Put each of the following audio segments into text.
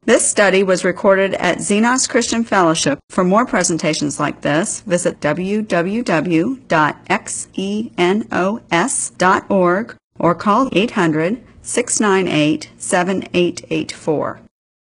This study was recorded at Xenos Christian Fellowship. For more presentations like this, visit www.xenos.org or call 800-698-7884.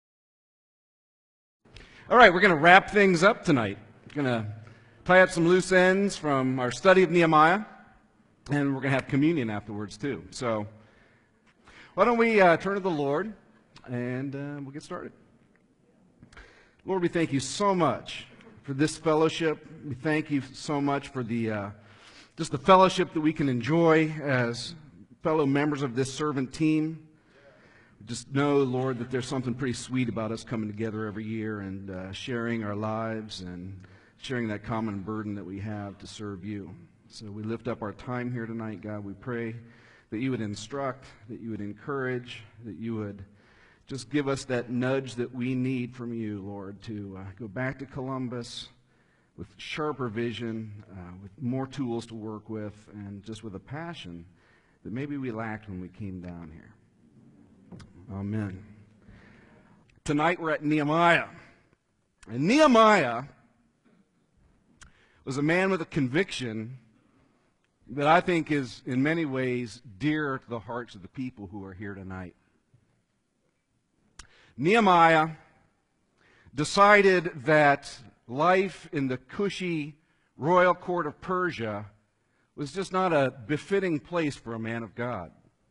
All right, we're going to wrap things up tonight. We're going to tie up some loose ends from our study of Nehemiah, and we're going to have communion afterwards too. So why don't we turn to the Lord, and we'll get started. Lord, we thank you so much for this fellowship. We thank you so much for the just the fellowship that we can enjoy as fellow members of this servant team. Just know, Lord, that there's something pretty sweet about us coming together every year and sharing our lives and sharing that common burden that we have to serve you. So we lift up our time here tonight, God. We pray that you would instruct, that you would encourage, that you would just give us that nudge that we need from you, Lord, to go back to Columbus with sharper vision, with more tools to work with, and just with a passion that maybe we lacked when we came down here. Amen. Tonight we're at Nehemiah. And Nehemiah was a man with a conviction that I think is in many ways dear to the hearts of the people who are here tonight. Nehemiah decided that life in the cushy royal court of Persia was just not a befitting place for a man of God.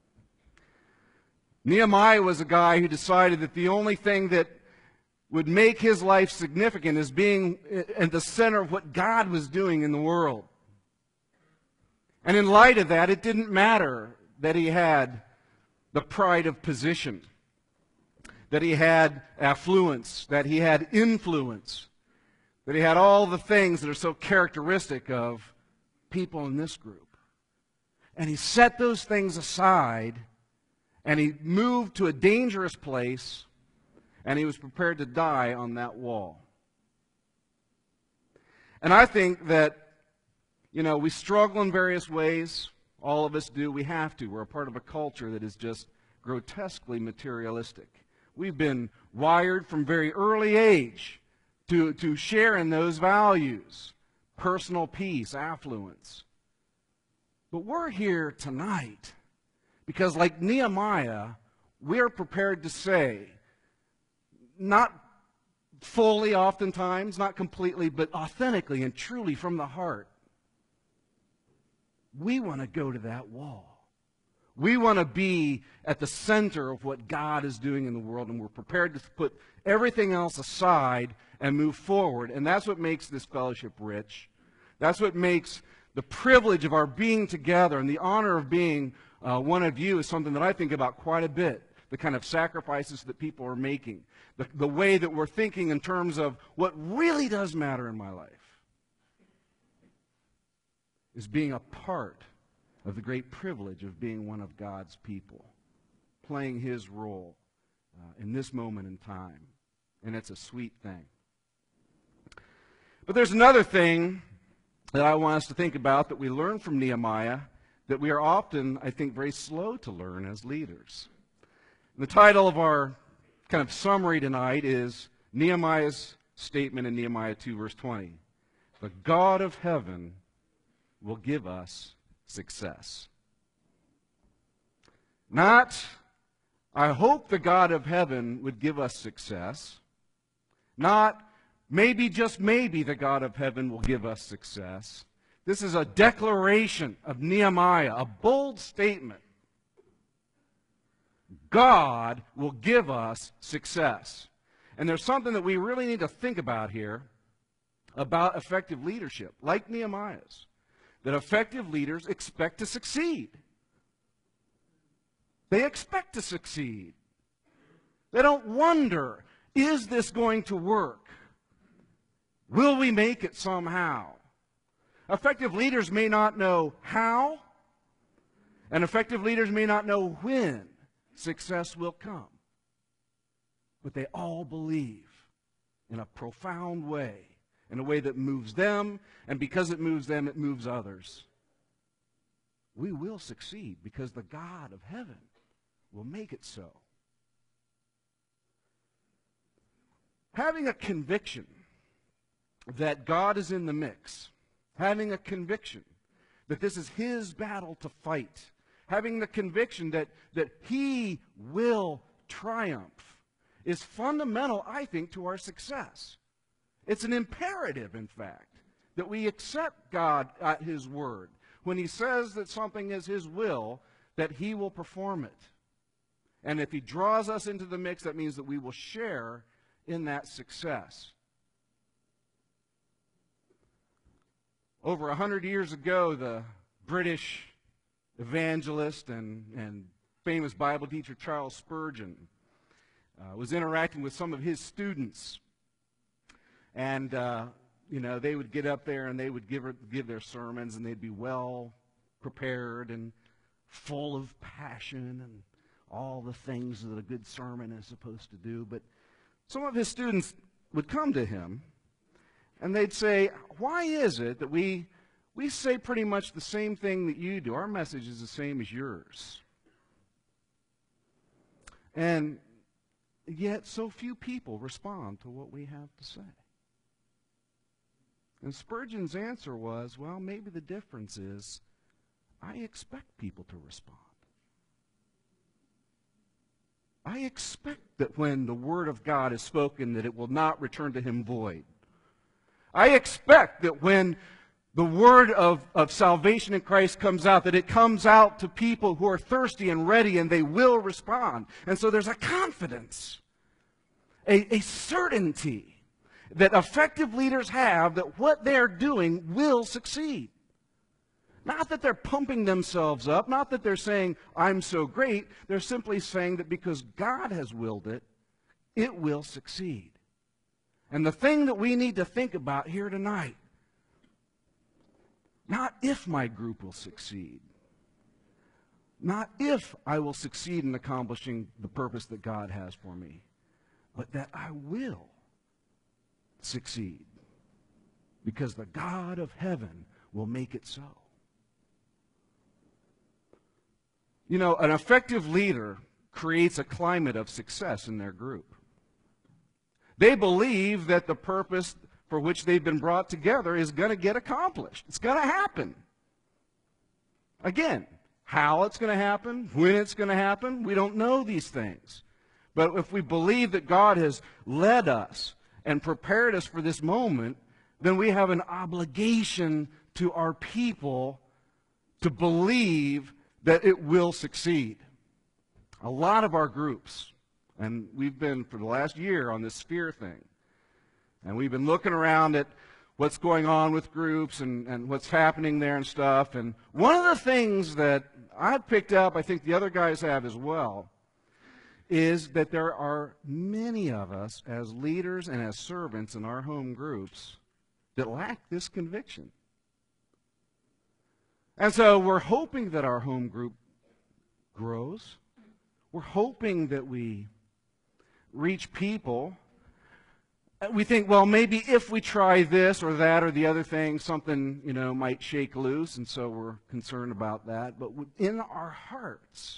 Nehemiah was a guy who decided that the only thing that would make his life significant is being at the center of what God was doing in the world. And in light of that, it didn't matter that he had the pride of position, that he had affluence, that he had influence, that he had all the things that are so characteristic of people in this group. And he set those things aside, and he moved to a dangerous place, and he was prepared to die on that wall. And I think that, we struggle in various ways. All of us do. We have to. We're a part of a culture that is just grotesquely materialistic. We've been wired from very early age to share in those values, personal peace, affluence. But we're here tonight because, like Nehemiah, we're prepared to say, not fully oftentimes, not completely, but authentically and truly from the heart, we want to go to that wall. We want to be at the center of what God is doing in the world, and we're prepared to put everything else aside and move forward. And that's what makes this fellowship rich. That's what makes the privilege of our being together and the honor of being one of you is something that I think about quite a bit. The kind of sacrifices that people are making. The way that we're thinking in terms of what really does matter in my life is being a part of the great privilege of being one of God's people, playing his role in this moment in time. And it's a sweet thing. But there's another thing that I want us to think about that we learn from Nehemiah that we are often, I think, very slow to learn as leaders. The title of our kind of summary tonight is Nehemiah's statement in Nehemiah 2, verse 20. The God of heaven will give us success. Not, I hope the God of heaven would give us success. Not, maybe, just maybe, the God of heaven will give us success. This is a declaration of Nehemiah, a bold statement. God will give us success. And there's something that we really need to think about here about effective leadership, like Nehemiah's. That effective leaders expect to succeed. They expect to succeed. They don't wonder, is this going to work? Will we make it somehow? Effective leaders may not know how, and effective leaders may not know when success will come. But they all believe in a profound way, in a way that moves them, and because it moves them, it moves others. We will succeed because the God of heaven will make it so. having a conviction that God is in the mix, having a conviction that this is his battle to fight, having the conviction that he will triumph is fundamental, I think, to our success. It's an imperative, in fact, that we accept God at his word. When he says that something is his will, that he will perform it. And if he draws us into the mix, that means that we will share in that success. Over 100 years ago, the British evangelist and famous Bible teacher Charles Spurgeon was interacting with some of his students. And, they would get up there and they would give their sermons, and they'd be well prepared and full of passion and all the things that a good sermon is supposed to do. But some of his students would come to him and they'd say, why is it that we say pretty much the same thing that you do? Our message is the same as yours. And yet so few people respond to what we have to say. And Spurgeon's answer was, well, maybe the difference is I expect people to respond. I expect that when the word of God is spoken, that it will not return to him void. I expect that when the word of salvation in Christ comes out, that it comes out to people who are thirsty and ready, and they will respond. And so there's a confidence, a certainty that effective leaders have that what they're doing will succeed. Not that they're pumping themselves up, not that they're saying, I'm so great. They're simply saying that because God has willed it, it will succeed. And the thing that we need to think about here tonight, not if my group will succeed, not if I will succeed in accomplishing the purpose that God has for me, but that I will succeed, because the God of heaven will make it so. You know, an effective leader creates a climate of success in their group. They believe that the purpose for which they've been brought together is going to get accomplished. It's going to happen. Again, how it's going to happen, when it's going to happen, we don't know these things. But if we believe that God has led us and prepared us for this moment, then we have an obligation to our people to believe that it will succeed. A lot of our groups, and we've been for the last year on this Sphere thing, and we've been looking around at what's going on with groups and what's happening there and stuff. And one of the things that I've picked up, I think the other guys have as well, is that there are many of us as leaders and as servants in our home groups that lack this conviction. And so we're hoping that our home group grows. We're hoping that we reach people. We think, well, maybe if we try this or that or the other thing, something, might shake loose, and so we're concerned about that. But in our hearts,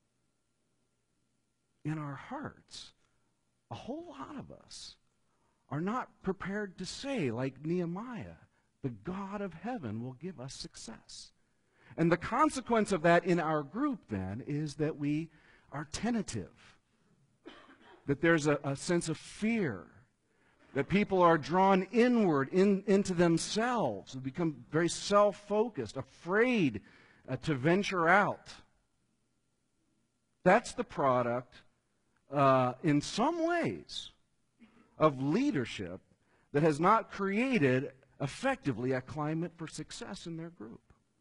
a whole lot of us are not prepared to say, like Nehemiah, the God of heaven will give us success. And the consequence of that in our group, then, is that we are tentative, that there's a sense of fear, that people are drawn inward into themselves, and become very self-focused, afraid to venture out. That's the product, in some ways, of leadership that has not created effectively a climate for success in their group.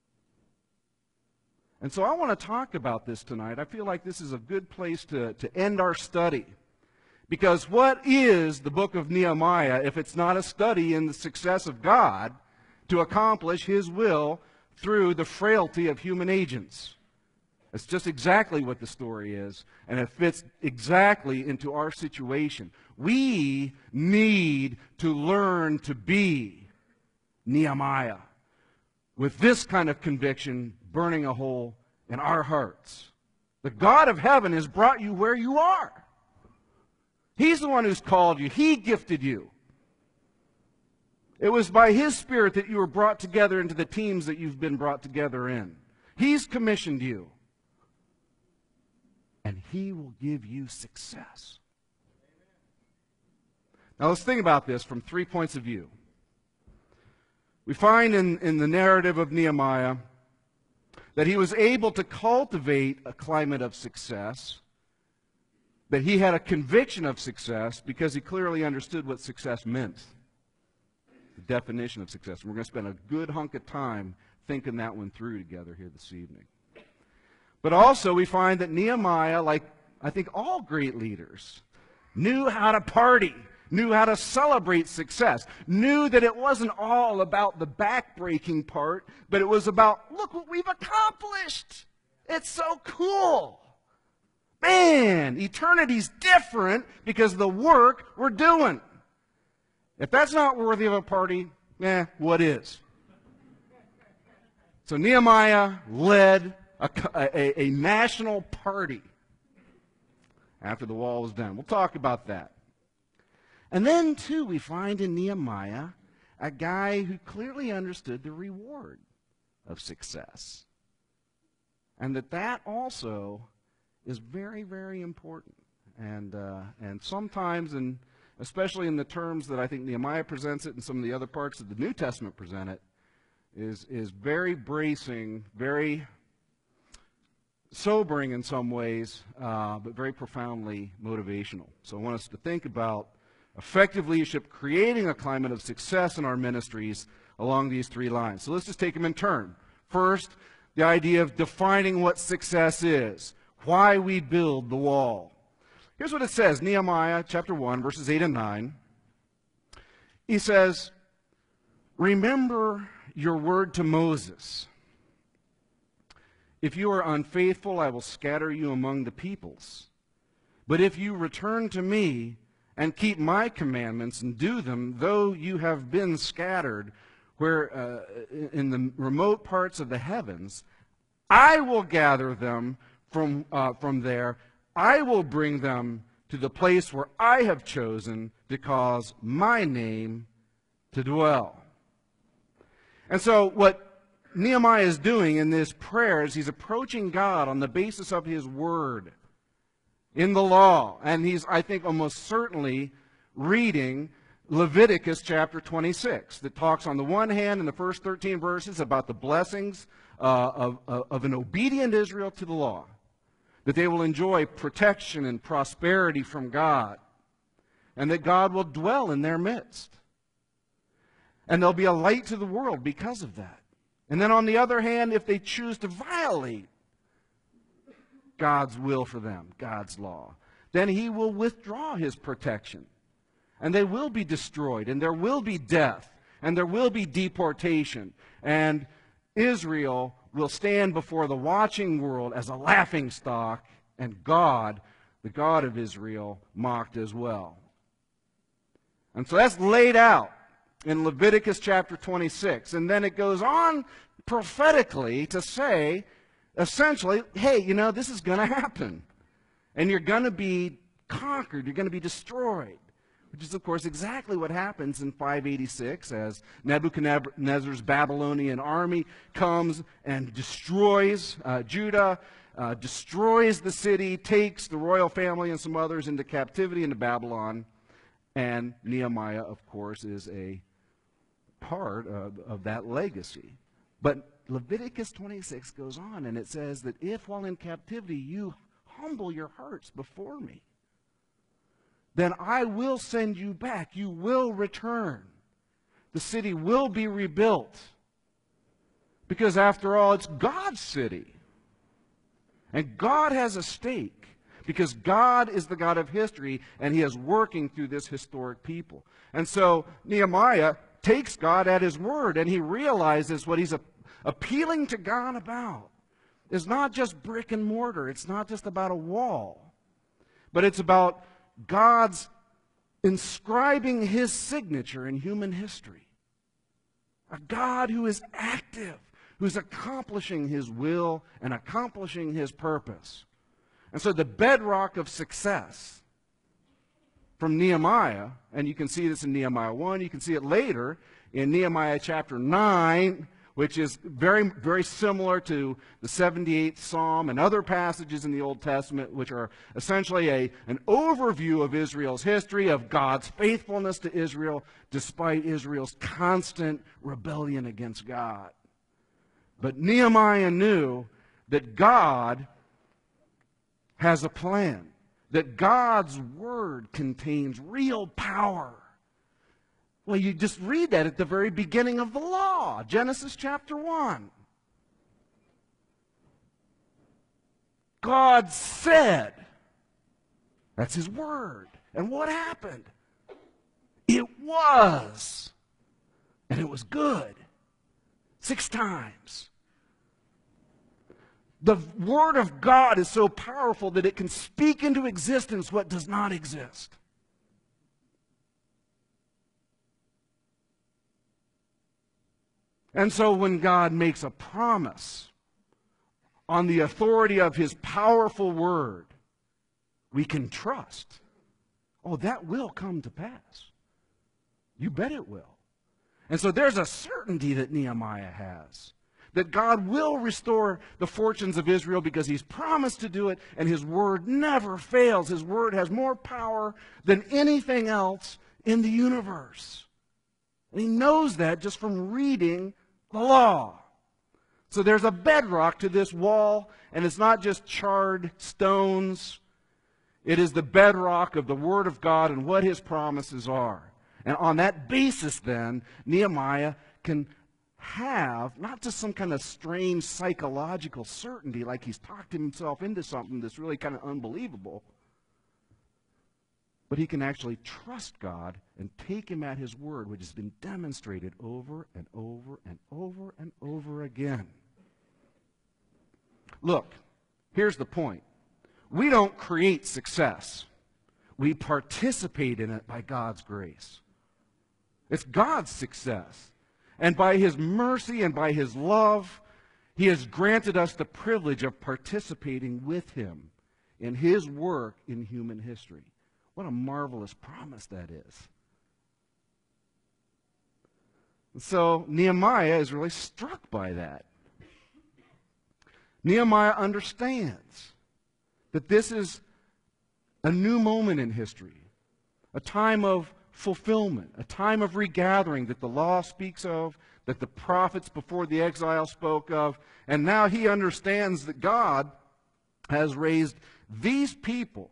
And so I want to talk about this tonight. I feel like this is a good place to end our study. Because what is the book of Nehemiah if it's not a study in the success of God to accomplish his will through the frailty of human agents? That's just exactly what the story is, and it fits exactly into our situation. We need to learn to be Nehemiah with this kind of conviction burning a hole in our hearts. The God of heaven has brought you where you are. He's the one who's called you. He gifted you. It was by His Spirit that you were brought together into the teams that you've been brought together in. He's commissioned you. And He will give you success. Now let's think about this from 3 points of view. We find in the narrative of Nehemiah that he was able to cultivate a climate of success, that he had a conviction of success because he clearly understood what success meant, the definition of success. And we're going to spend a good hunk of time thinking that one through together here this evening. But also we find that Nehemiah, like I think all great leaders, knew how to party, knew how to celebrate success, knew that it wasn't all about the back-breaking part, but it was about, look what we've accomplished. It's so cool. Man, eternity's different because of the work we're doing. If that's not worthy of a party, what is? So Nehemiah led a national party after the wall was done. We'll talk about that. And then, too, we find in Nehemiah a guy who clearly understood the reward of success. And that also is very, very important. And sometimes, and especially in the terms that I think Nehemiah presents it and some of the other parts of the New Testament present it, is very bracing, very sobering in some ways, but very profoundly motivational. So I want us to think about effective leadership, creating a climate of success in our ministries along these 3 lines. So let's just take them in turn. First, the idea of defining what success is, why we build the wall. Here's what it says, Nehemiah chapter 1, verses 8 and 9. He says, "Remember your word to Moses. If you are unfaithful, I will scatter you among the peoples. But if you return to me and keep my commandments and do them, though you have been scattered where in the remote parts of the heavens, I will gather them from there. I will bring them to the place where I have chosen to cause my name to dwell." And so what Nehemiah is doing in this prayer is he's approaching God on the basis of His word in the law. And he's, I think, almost certainly reading Leviticus chapter 26 that talks on the one hand in the first 13 verses about the blessings of an obedient Israel to the law, that they will enjoy protection and prosperity from God, and that God will dwell in their midst. And they'll be a light to the world because of that. And then on the other hand, if they choose to violate God's will for them, God's law, then He will withdraw His protection. And they will be destroyed, and there will be death, and there will be deportation. And Israel will stand before the watching world as a laughingstock, and God, the God of Israel, mocked as well. And so that's laid out in Leviticus chapter 26. And then it goes on prophetically to say, essentially, hey, this is going to happen. And you're going to be conquered. You're going to be destroyed. Which is, of course, exactly what happens in 586 as Nebuchadnezzar's Babylonian army comes and destroys Judah, destroys the city, takes the royal family and some others into captivity into Babylon. And Nehemiah, of course, is a part of that legacy. But Leviticus 26 goes on, and it says that if while in captivity you humble your hearts before me, then I will send you back. You will return. The city will be rebuilt. Because after all, it's God's city. And God has a stake. Because God is the God of history, and He is working through this historic people. And so Nehemiah takes God at His word, and he realizes what he's appealing to God about is not just brick and mortar. It's not just about a wall. But it's about God's inscribing His signature in human history. A God who is active, who's accomplishing His will and accomplishing His purpose. And so the bedrock of success from Nehemiah, and you can see this in Nehemiah 1, you can see it later in Nehemiah chapter 9, which is very, very similar to the 78th Psalm and other passages in the Old Testament, which are essentially an overview of Israel's history, of God's faithfulness to Israel, despite Israel's constant rebellion against God. But Nehemiah knew that God has a plan, that God's word contains real power. Well, you just read that at the very beginning of the law, Genesis chapter 1. God said, that's his word. And what happened? It was. And it was good. 6 times. The word of God is so powerful that it can speak into existence what does not exist. And so when God makes a promise on the authority of his powerful word, we can trust. Oh, that will come to pass. You bet it will. And so there's a certainty that Nehemiah has, that God will restore the fortunes of Israel because he's promised to do it, and his word never fails. His word has more power than anything else in the universe. And he knows that just from reading the law. So there's a bedrock to this wall, and it's not just charred stones. It is the bedrock of the Word of God and what his promises are. And on that basis, then, Nehemiah can have not just some kind of strange psychological certainty, like he's talked himself into something that's really kind of unbelievable, but he can actually trust God and take him at his word, which has been demonstrated over and over and over and over again. Look, here's the point. We don't create success. We participate in it by God's grace. It's God's success. And by his mercy and by his love, he has granted us the privilege of participating with him in his work in human history. What a marvelous promise that is. And so Nehemiah is really struck by that. Nehemiah understands that this is a new moment in history, a time of fulfillment, a time of regathering that the law speaks of, that the prophets before the exile spoke of, and now he understands that God has raised these people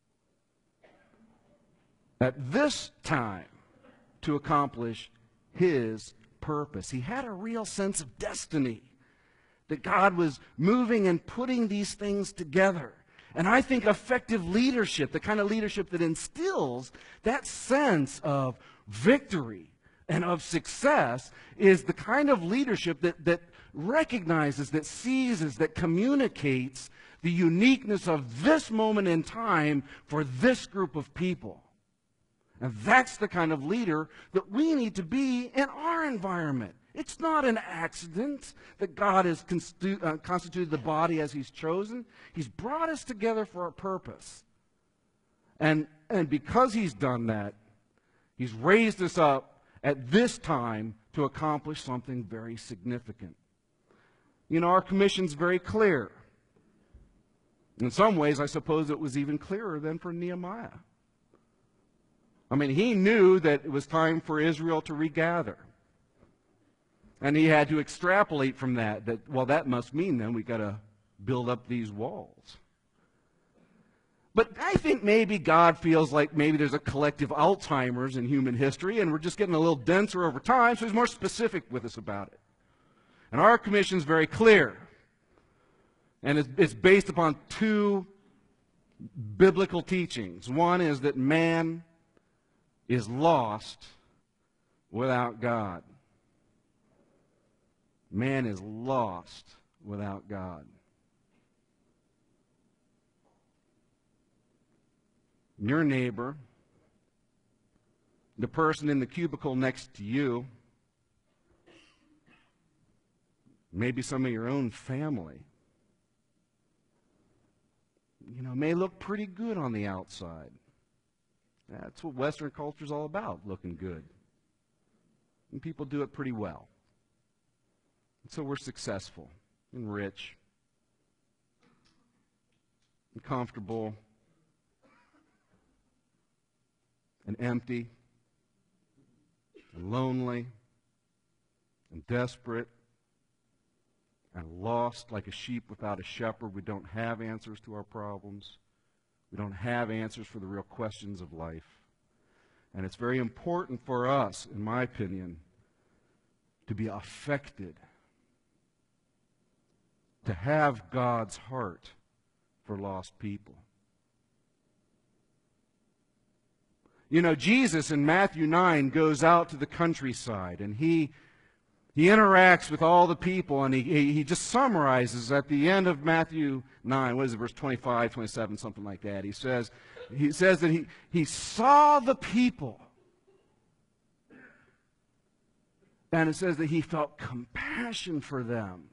at this time to accomplish his purpose. He had a real sense of destiny, that God was moving and putting these things together. And I think effective leadership, the kind of leadership that instills that sense of victory and of success, is the kind of leadership that recognizes, that seizes, that communicates the uniqueness of this moment in time for this group of people. And that's the kind of leader that we need to be in our environment. It's not an accident that God has constituted the body as he's chosen. He's brought us together for a purpose. And because he's done that, he's raised us up at this time to accomplish something very significant. You know, our commission's very clear. In some ways, I suppose it was even clearer than for Nehemiah. I mean, he knew that it was time for Israel to regather. And he had to extrapolate from that, well, that must mean then we got to build up these walls. But I think maybe God feels like maybe there's a collective Alzheimer's in human history, and we're just getting a little denser over time, so he's more specific with us about it. And our commission's very clear. And it's based upon 2 biblical teachings. One is that man is lost without God. Man is lost without God. Your neighbor, the person in the cubicle next to you, maybe some of your own family, may look pretty good on the outside. That's what Western culture is all about, looking good. And people do it pretty well. And so we're successful and rich and comfortable and empty and lonely and desperate and lost like a sheep without a shepherd. We don't have answers to our problems. We don't have answers for the real questions of life. And it's very important for us, in my opinion, to be affected, to have God's heart for lost people. You know, Jesus in Matthew 9 goes out to the countryside, and he interacts with all the people, and he just summarizes at the end of Matthew 9, what is it, verse 25, 27, something like that. He says that he saw the people, and it says that he felt compassion for them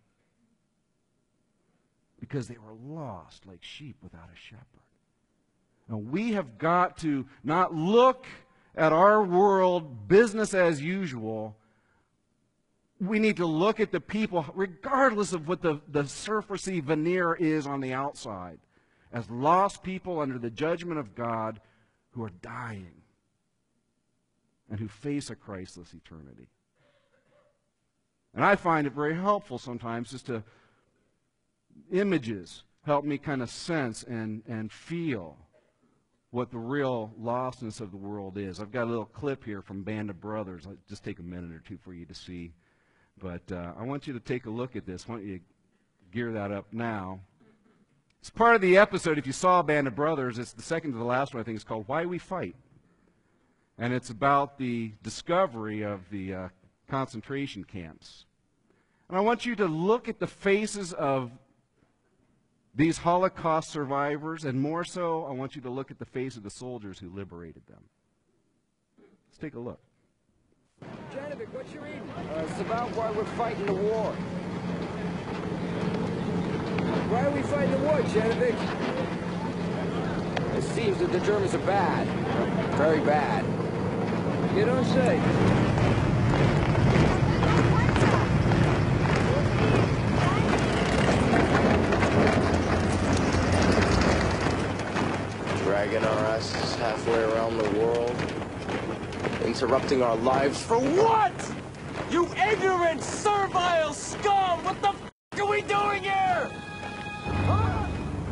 because they were lost like sheep without a shepherd. Now, we have got to not look at our world business as usual. We need to look at the people, regardless of what the surfacey veneer is on the outside, as lost people under the judgment of God who are dying and who face a Christless eternity. And I find it very helpful sometimes just to images help me kind of sense and feel what the real lostness of the world is. I've got a little clip here from Band of Brothers. I'll just take a minute or two for you to see. But I want you to take a look at this. I want you to gear that up now. It's part of the episode. If you saw Band of Brothers, it's the second to the last one, I think. It's called Why We Fight. And it's about the discovery of the concentration camps. And I want you to look at the faces of these Holocaust survivors, and more so, I want you to look at the face of the soldiers who liberated them. Let's take a look. Janovic, what you reading? It's about why we're fighting the war. Why are we fighting the war, Janovic? It seems that the Germans are bad. Very bad. You don't say. Dragging our asses halfway around the world, interrupting our lives for what? You ignorant, servile scum! What the f*** are we doing here? Huh?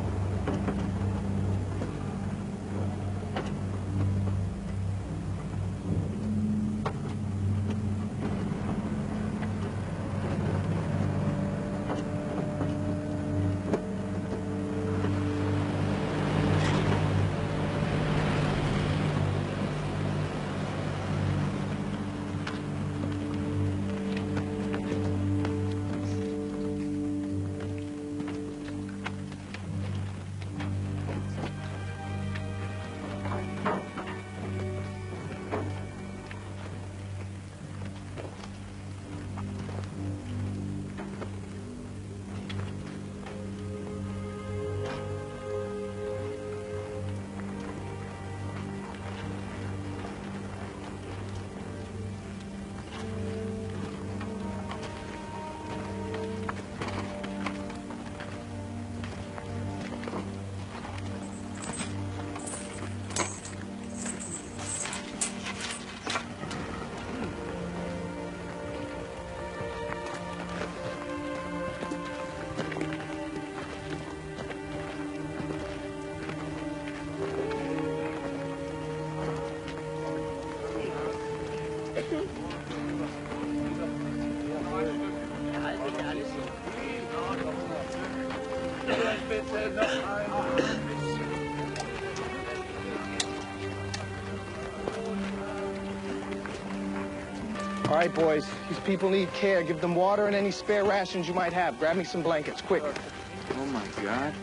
All right, boys. These people need care. Give them water and any spare rations you might have. Grab me some blankets, quick. Oh, my God.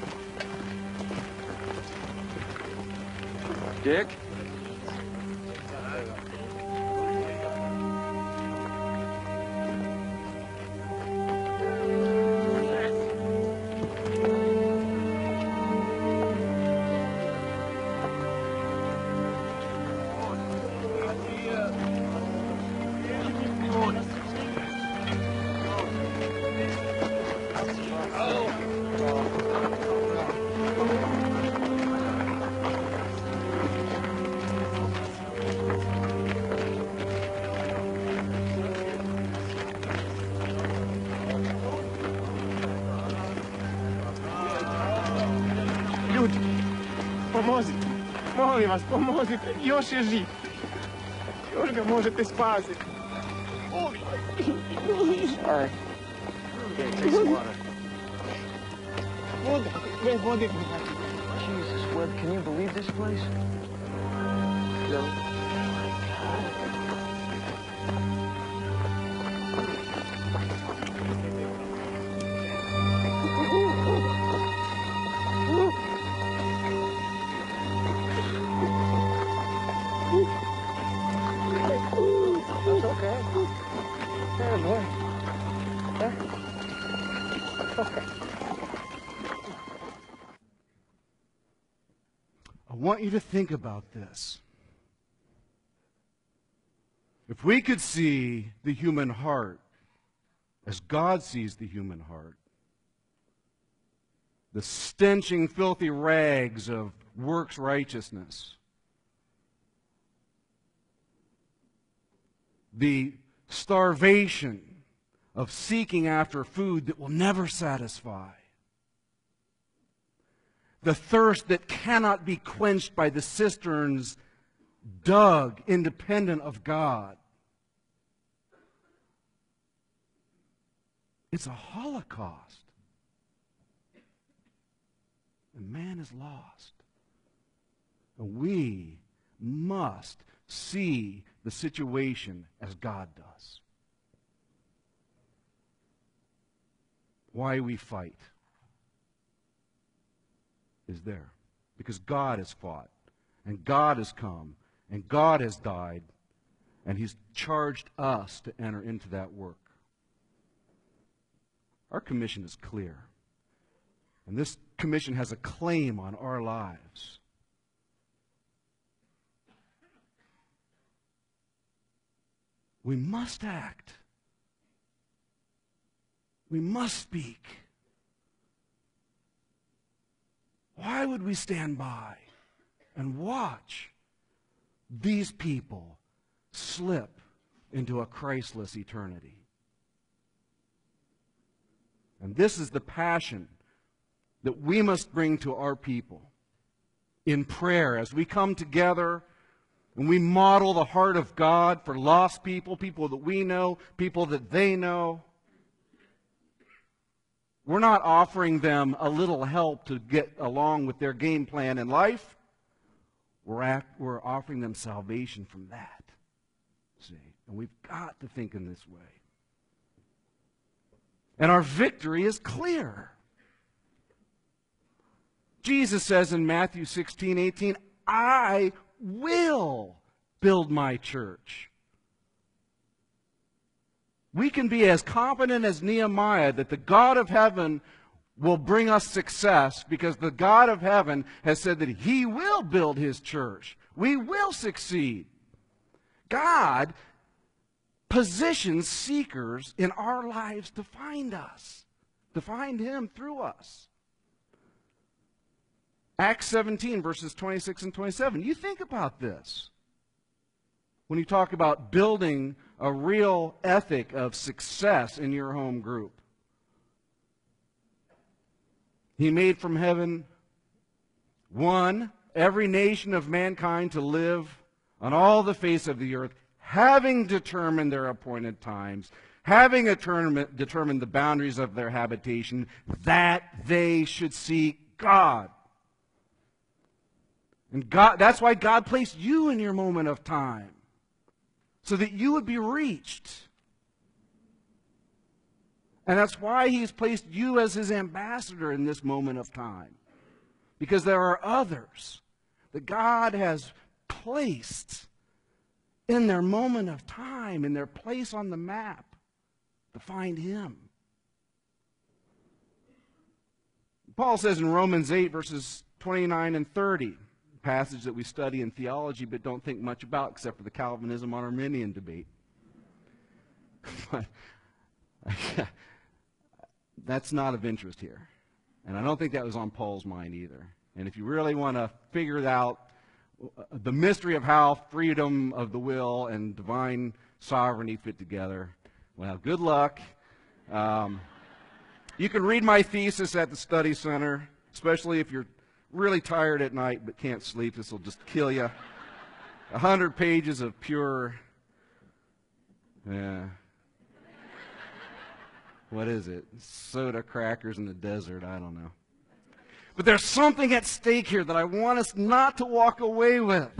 Dick? pomozite. Molim vas, pomozite. Još je živ. Još ga možete spasiti. Sorry. Okay, take some water. Voda, bre, vode. Jesus, Webb, can you believe this place? No. That's okay. There, boy. There. Okay. I want you to think about this. If we could see the human heart as God sees the human heart, the stenching, filthy rags of works righteousness, the starvation of seeking after food that will never satisfy, the thirst that cannot be quenched by the cisterns dug independent of God. It's a holocaust. And man is lost. And we must see the situation as God does. Why we fight is there. Because God has fought, and God has come, and God has died, and He's charged us to enter into that work. Our commission is clear. And this commission has a claim on our lives. We must act. We must speak. Why would we stand by and watch these people slip into a Christless eternity? And this is the passion that we must bring to our people in prayer as we come together and we model the heart of God for lost people, people that we know, people that they know. We're not offering them a little help to get along with their game plan in life. We're offering them salvation from that. See? And we've got to think in this way. And our victory is clear. Jesus says in Matthew 16:18, I will build my church. We can be as confident as Nehemiah that the God of heaven will bring us success because the God of heaven has said that He will build His church. We will succeed. God positions seekers in our lives to find us, to find Him through us. Acts 17, verses 26 and 27. You think about this. When you talk about building a real ethic of success in your home group. He made from heaven every nation of mankind to live on all the face of the earth, having determined their appointed times, having determined the boundaries of their habitation, that they should seek God. And that's why God placed you in your moment of time, so that you would be reached. And that's why He's placed you as His ambassador in this moment of time. Because there are others that God has placed in their moment of time, in their place on the map, to find Him. Paul says in Romans 8, verses 29 and 30, a passage that we study in theology but don't think much about except for the Calvinism-Arminian debate. But that's not of interest here. And I don't think that was on Paul's mind either. And if you really want to figure out the mystery of how freedom of the will and divine sovereignty fit together, well, good luck. You can read my thesis at the study center, especially if you're really tired at night but can't sleep, this will just kill you. 100 pages of pure, what is it? Soda crackers in the desert, I don't know. But there's something at stake here that I want us not to walk away with.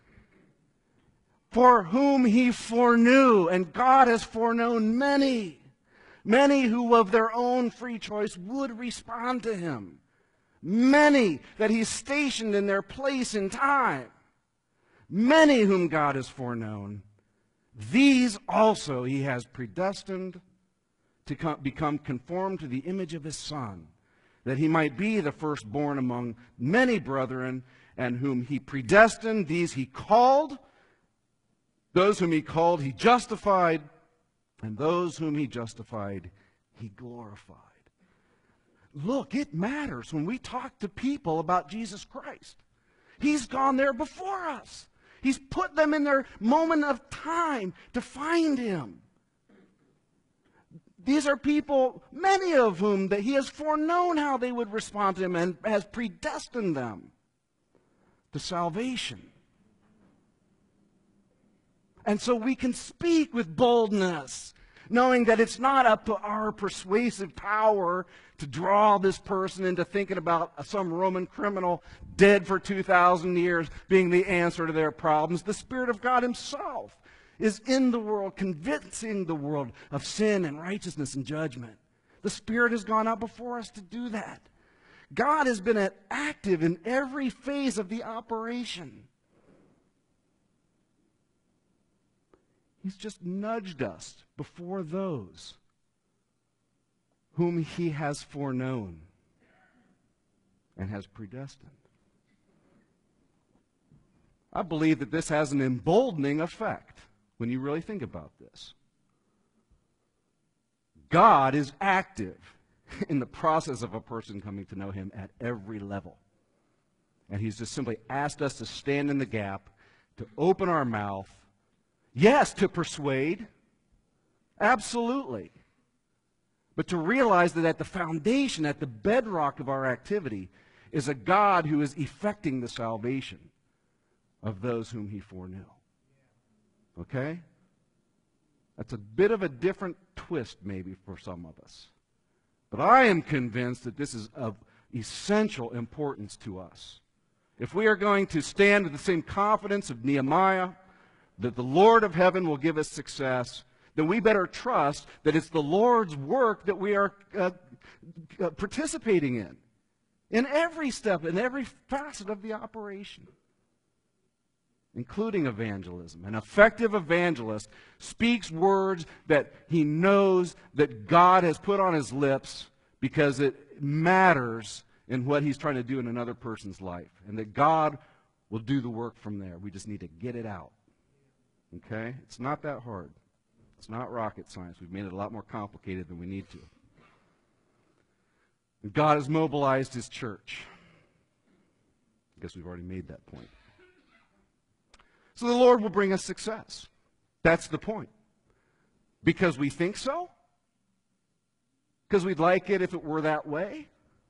For whom he foreknew, and God has foreknown many who of their own free choice would respond to him. Many that he's stationed in their place in time. Many whom God has foreknown. These also he has predestined to become conformed to the image of his Son, that he might be the firstborn among many brethren, and whom he predestined, these he called. Those whom he called, he justified, and those whom he justified, he glorified. Look, it matters when we talk to people about Jesus Christ. He's gone there before us. He's put them in their moment of time to find him. These are people, many of whom that he has foreknown how they would respond to him and has predestined them to salvation. And so we can speak with boldness, knowing that it's not up to our persuasive power to draw this person into thinking about some Roman criminal dead for 2,000 years being the answer to their problems. The Spirit of God himself is in the world, convincing the world of sin and righteousness and judgment. The Spirit has gone out before us to do that. God has been active in every phase of the operation. He's just nudged us before those whom he has foreknown and has predestined. I believe that this has an emboldening effect when you really think about this. God is active in the process of a person coming to know him at every level. And he's just simply asked us to stand in the gap, to open our mouth. Yes, to persuade, absolutely. But to realize that at the foundation, at the bedrock of our activity, is a God who is effecting the salvation of those whom he foreknew. Okay? That's a bit of a different twist maybe for some of us. But I am convinced that this is of essential importance to us. If we are going to stand with the same confidence of Nehemiah, that the Lord of heaven will give us success, then we better trust that it's the Lord's work that we are participating in every step, in every facet of the operation, including evangelism. An effective evangelist speaks words that he knows that God has put on his lips because it matters in what he's trying to do in another person's life, and that God will do the work from there. We just need to get it out. Okay? It's not that hard. It's not rocket science. We've made it a lot more complicated than we need to. And God has mobilized his church. I guess we've already made that point. So the Lord will bring us success. That's the point. Because we think so? Because we'd like it if it were that way?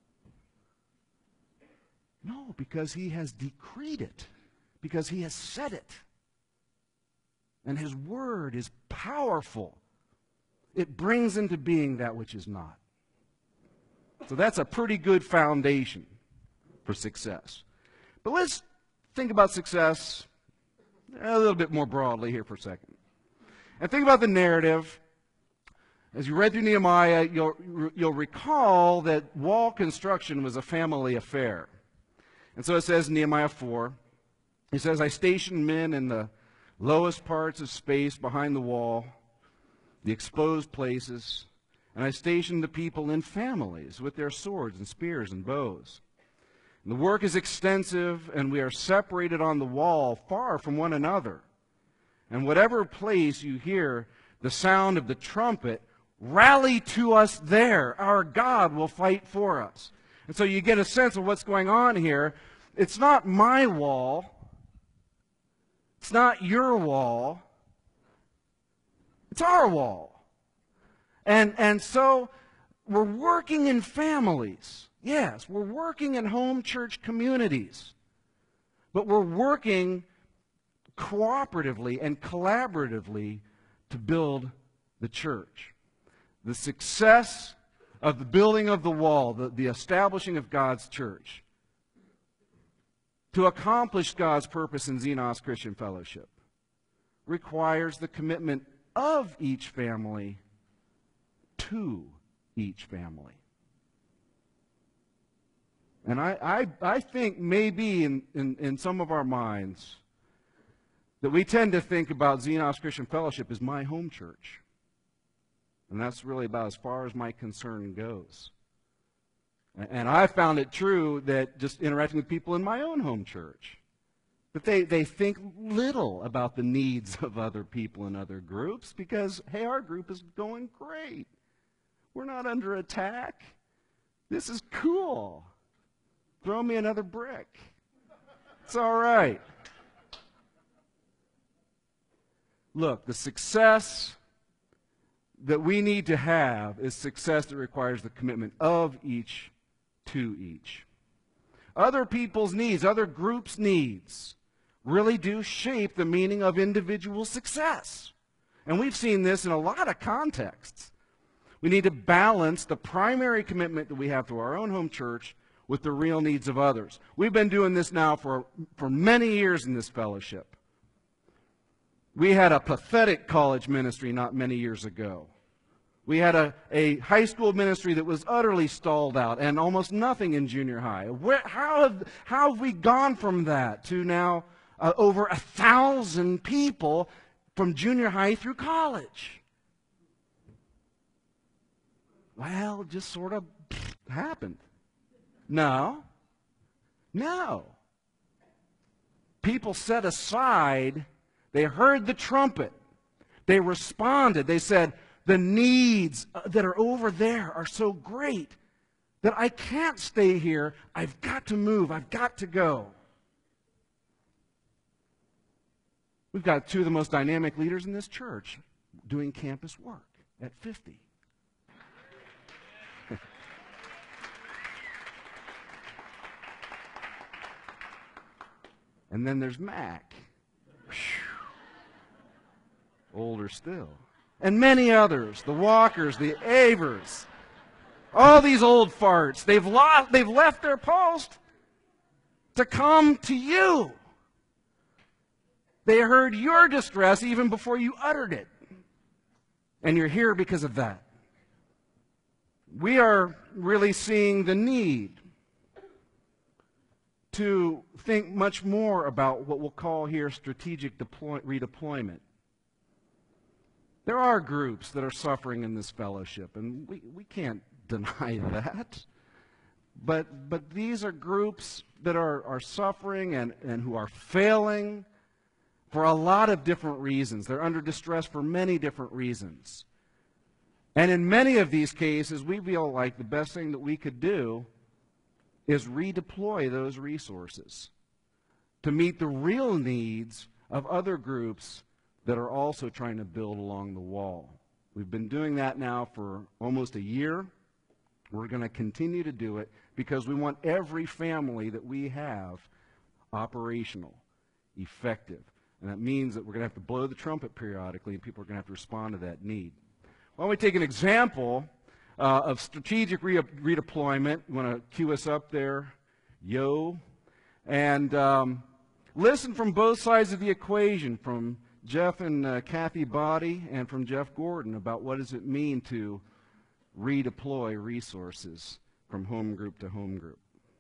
No, because he has decreed it. Because he has said it. And his word is powerful. It brings into being that which is not. So that's a pretty good foundation for success. But let's think about success a little bit more broadly here for a second. And think about the narrative. As you read through Nehemiah, you'll recall that wall construction was a family affair. And so it says in Nehemiah 4, it says, I stationed men in the lowest parts of space behind the wall, the exposed places, and I stationed the people in families with their swords and spears and bows. And the work is extensive, and we are separated on the wall far from one another. And whatever place you hear the sound of the trumpet, rally to us there. Our God will fight for us. And so you get a sense of what's going on here. It's not my wall. It's not your wall. It's our wall. And so we're working in families. Yes, we're working in home church communities, but we're working cooperatively and collaboratively to build the church. The success of the building of the wall, the establishing of God's church, to accomplish God's purpose in Xenos Christian Fellowship, requires the commitment of each family to each family. And I think maybe in some of our minds that we tend to think about Xenos Christian Fellowship as my home church. And that's really about as far as my concern goes. And I found it true that just interacting with people in my own home church, that they think little about the needs of other people in other groups because, hey, our group is going great. We're not under attack. This is cool. Throw me another brick. It's all right. Look, the success that we need to have is success that requires the commitment of each to each. Other people's needs, other groups' needs, really do shape the meaning of individual success. And we've seen this in a lot of contexts. We need to balance the primary commitment that we have to our own home church with the real needs of others. We've been doing this now for many years in this fellowship. We had a pathetic college ministry not many years ago. We had a high school ministry that was utterly stalled out and almost nothing in junior high. How have we gone from that to now over 1,000 people from junior high through college? Well, it just sort of happened. No. People set aside, they heard the trumpet, they responded, they said, the needs that are over there are so great that I can't stay here, I've got to move, I've got to go. We've got two of the most dynamic leaders in this church doing campus work at 50. And then there's Mac. Older still. And many others, the Walkers, the Avers, all these old farts, they've left their post to come to you. They heard your distress even before you uttered it. And you're here because of that. We are really seeing the need to think much more about what we'll call here strategic redeployment. There are groups that are suffering in this fellowship, and we can't deny that. But these are groups that are suffering and who are failing for a lot of different reasons. They're under distress for many different reasons. And in many of these cases, we feel like the best thing that we could do is redeploy those resources to meet the real needs of other groups that are also trying to build along the wall. We've been doing that now for almost a year. We're going to continue to do it because we want every family that we have operational, effective. And that means that we're going to have to blow the trumpet periodically, and people are going to have to respond to that need. Why don't we take an example of strategic redeployment. You want to cue us up there? Yo. And listen from both sides of the equation, from Jeff and Kathy Boddy and from Jeff Gordon, about what does it mean to redeploy resources from home group to home group.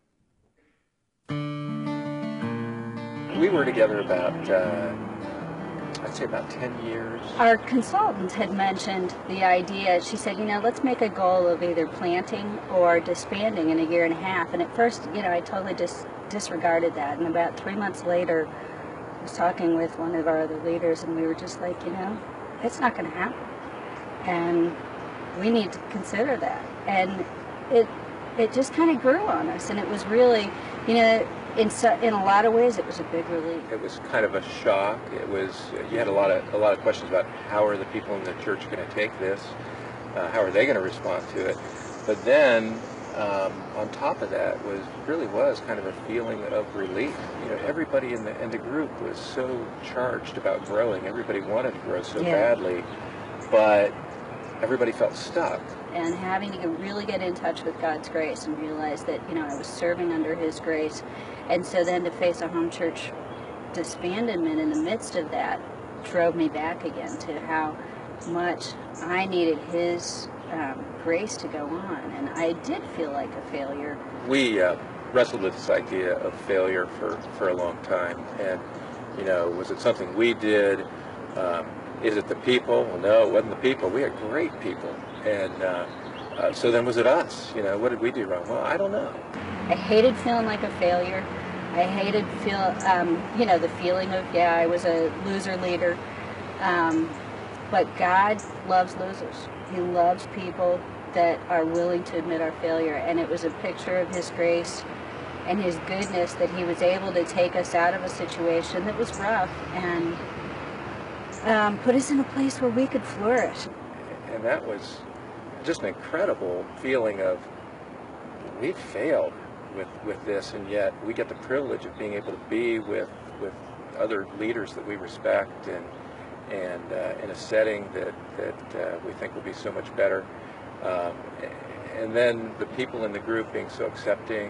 We were together about, I'd say about 10 years. Our consultant had mentioned the idea. She said, let's make a goal of either planting or disbanding in a year and a half. And at first, I totally disregarded that. And about 3 months later, I was talking with one of our other leaders, and we were just like, it's not going to happen. And we need to consider that. And it just kind of grew on us. And it was really, in a lot of ways, it was a big relief. It was kind of a shock. It was, you had a lot of questions about how are the people in the church going to take this? How are they going to respond to it? But then on top of that was kind of a feeling of relief. You know, everybody in the group was so charged about growing. Everybody wanted to grow so badly, but everybody felt stuck. And having to really get in touch with God's grace and realize that, you know, I was serving under His grace. And so then to face a home church disbandment in the midst of that drove me back again to how much I needed His grace to go on. And I did feel like a failure. We wrestled with this idea of failure for a long time. And, you know, was it something we did? Is it the people? Well, no, it wasn't the people. We had great people. And so then was it us? You know, what did we do wrong? Well, I don't know. I hated feeling like a failure. I hated you know, the feeling of, I was a loser leader. But God loves losers. He loves people that are willing to admit our failure. And it was a picture of His grace and His goodness that He was able to take us out of a situation that was rough and put us in a place where we could flourish. And that was just an incredible feeling of, we failed with this, and yet we get the privilege of being able to be with other leaders that we respect and in a setting that we think will be so much better. And then the people in the group being so accepting.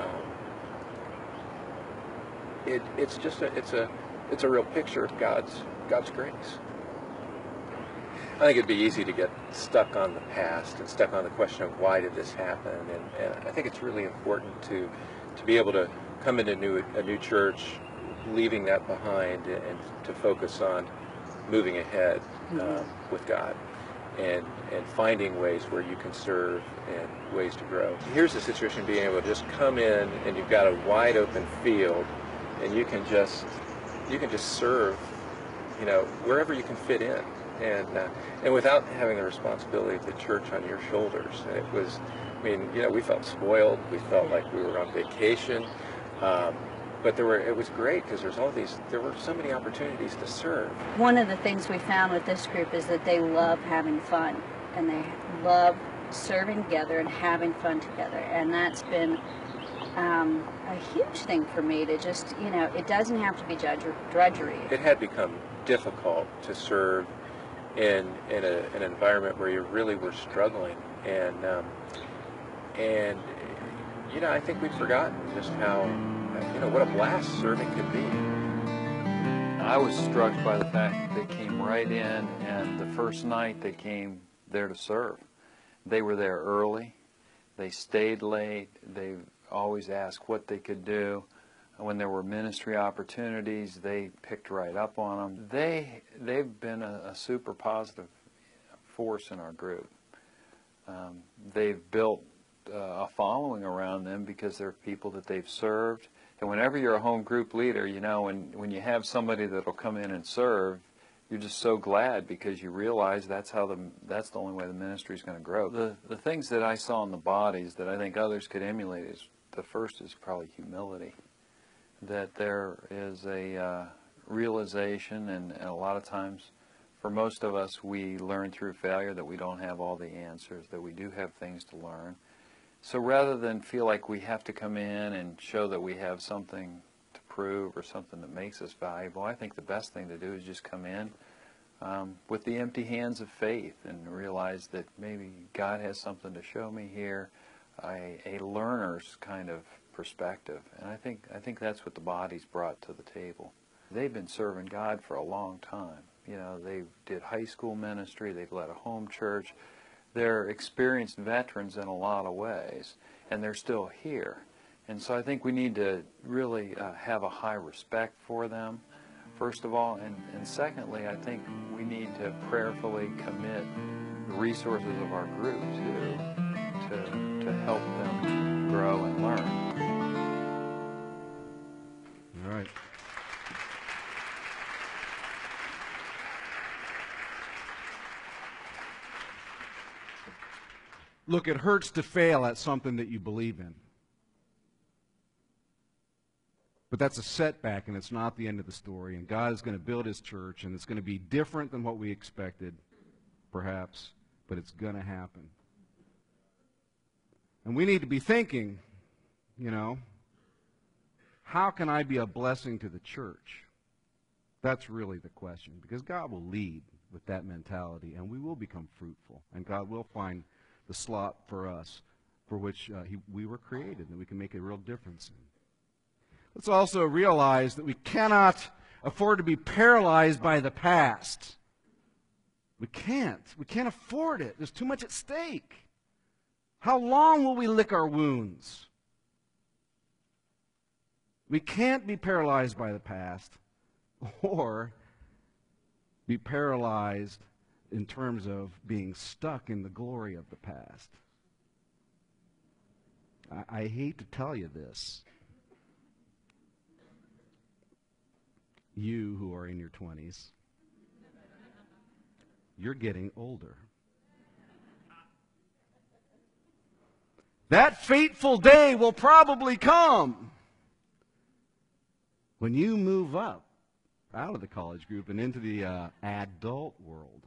It's a real picture of God's grace. I think it'd be easy to get stuck on the past and stuck on the question of why did this happen, and I think it's really important to be able to come into a new church, leaving that behind, and to focus on moving ahead with God and finding ways where you can serve and ways to grow. Here's the situation, being able to just come in and you've got a wide open field and you can just serve, you know, wherever you can fit in. And without having the responsibility of the church on your shoulders. And it was, I mean, you know, we felt spoiled. We felt like we were on vacation. But it was great because there were so many opportunities to serve. One of the things we found with this group is that they love having fun, and they love serving together and having fun together. And that's been a huge thing for me to just, you know, it doesn't have to be drudgery. It had become difficult to serve in an environment where you really were struggling, and you know, I think we'd forgotten just how, you know, what a blast serving could be. I was struck by the fact that they came right in, and the first night they came there to serve. They were there early. They stayed late. They always asked what they could do. When there were ministry opportunities, they picked right up on them. They've been a super positive force in our group. They've built a following around them because they're people that they've served. And whenever you're a home group leader, you know, when you have somebody that'll come in and serve, you're just so glad because you realize that's the only way the ministry is going to grow. The things that I saw in the bodies that I think others could emulate is, the first is probably humility. That there is a realization, and a lot of times for most of us we learn through failure that we don't have all the answers, that we do have things to learn. So rather than feel like we have to come in and show that we have something to prove or something that makes us valuable, I think the best thing to do is just come in with the empty hands of faith and realize that maybe God has something to show me here, a learner's kind of perspective. And I think that's what the body's brought to the table. They've been serving God for a long time. You know, they did high school ministry, they've led a home church. They're experienced veterans in a lot of ways, and they're still here. And so I think we need to really have a high respect for them, first of all. And secondly, I think we need to prayerfully commit the resources of our group to help them grow and learn. All right. Look, it hurts to fail at something that you believe in. But that's a setback, and it's not the end of the story. And God is going to build His church, and it's going to be different than what we expected, perhaps, but it's going to happen. And we need to be thinking, how can I be a blessing to the church? That's really the question, because God will lead with that mentality, and we will become fruitful, and God will find the slot for us for which we were created, and we can make a real difference in. Let's also realize that we cannot afford to be paralyzed by the past. We can't. We can't afford it. There's too much at stake. How long will we lick our wounds? We can't be paralyzed by the past or be paralyzed in terms of being stuck in the glory of the past. I hate to tell you this. You who are in your 20s, you're getting older. That fateful day will probably come when you move up out of the college group and into the adult world.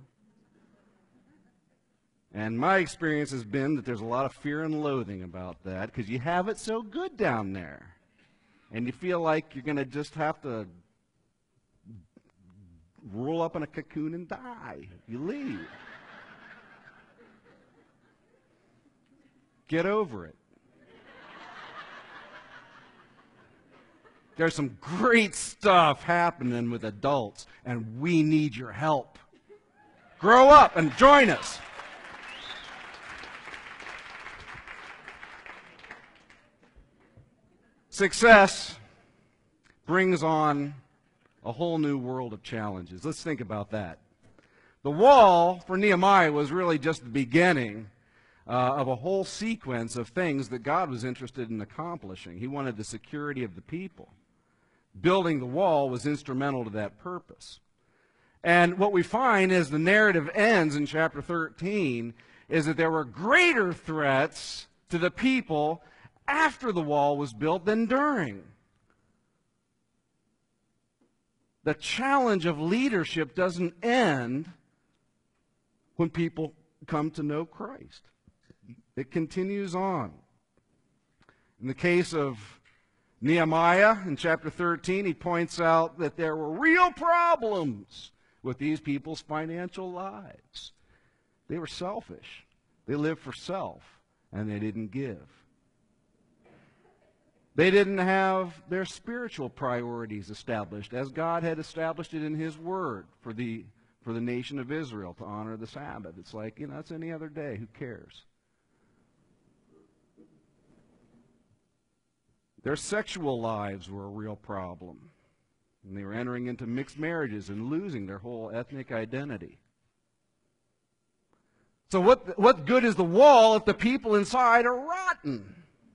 And my experience has been that there's a lot of fear and loathing about that because you have it so good down there. And you feel like you're going to just have to roll up in a cocoon and die if you leave. Get over it. There's some great stuff happening with adults, and we need your help. Grow up and join us. Success brings on a whole new world of challenges. Let's think about that. The wall for Nehemiah was really just the beginning of a whole sequence of things that God was interested in accomplishing. He wanted the security of the people. Building the wall was instrumental to that purpose. And what we find as the narrative ends in chapter 13 is that there were greater threats to the people after the wall was built than during. The challenge of leadership doesn't end when people come to know Christ. It continues on. In the case of Nehemiah, in chapter 13, he points out that there were real problems with these people's financial lives. They were selfish. They lived for self, and they didn't give. They didn't have their spiritual priorities established as God had established it in His Word for the nation of Israel to honor the Sabbath. It's like, it's any other day. Who cares? Their sexual lives were a real problem. And they were entering into mixed marriages and losing their whole ethnic identity. So what good is the wall if the people inside are rotten?